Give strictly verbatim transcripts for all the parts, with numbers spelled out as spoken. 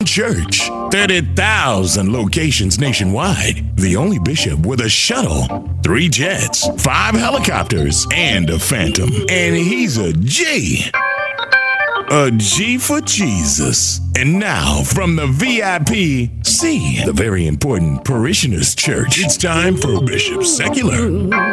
church. thirty thousand locations nationwide. The only bishop with a shuttle, three jets, five helicopters, and a Phantom. And he's a G. A G for Jesus. And now, from the V I P C, the very important Parishioners Church, it's time for Bishop Secular.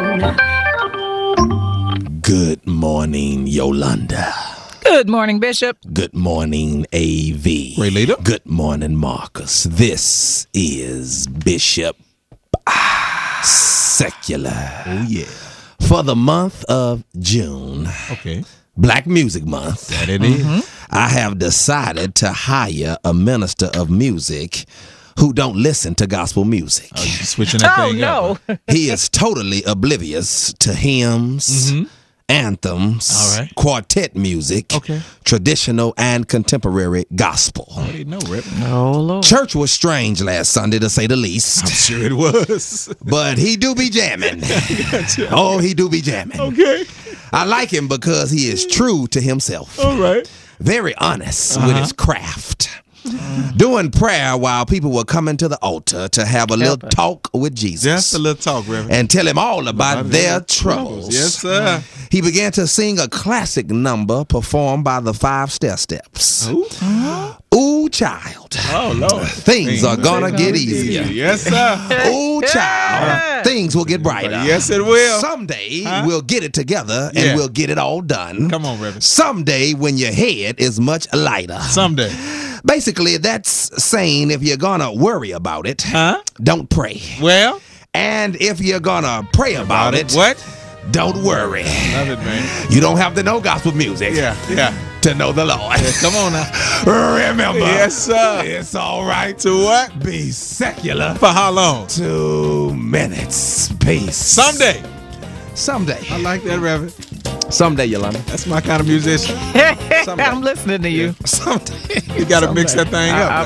Good morning, Yolanda. Good morning, Bishop. Good morning, A V. Ray Leader. Good morning, Marcus. This is Bishop ah, Secular. Oh, yeah. For the month of June, Okay. Black Music Month, That it is. Mm-hmm. I have decided to hire a minister of music who don't listen to gospel music. Oh, you switching that Oh, thing no. up. He is totally oblivious to hymns, Mhm. anthems, All right. quartet music, Okay. traditional and contemporary gospel. I didn't know, Rep. Oh, Lord. Church was strange last Sunday, to say the least. I'm sure it was. But he do be jamming. Oh, he do be jamming. Okay. I like him because he is true to himself. All right. Very honest Uh-huh. with his craft. Doing prayer while people were coming to the altar to have a little Help. talk with Jesus. Just a little talk, Reverend. And tell him all about About their their troubles. Yes, sir. He began to sing a classic number performed by the Five Stair Steps. Ooh. Ooh, child. Oh, Lord. Things are gonna get easier. Yes, sir. Ooh, child. Things will get brighter. Yes, it will. Someday Huh? we'll get it together and Yeah. we'll get it all done. Come on, Reverend. Someday when your head is much lighter. Someday. Basically, that's saying if you're gonna worry about it, Huh? don't pray. Well, And if you're gonna pray about it, What? don't worry. Love it, man. You don't have to know gospel music Yeah, yeah. to know the Lord. Come on now. Remember, Yes, sir. it's all right To what? be secular. For how long? Two minutes. Peace. Someday. Someday. I like that, Reverend. Someday, Yolanda. That's my kind of musician. I'm listening to you. Someday. You got to mix that thing I- up. I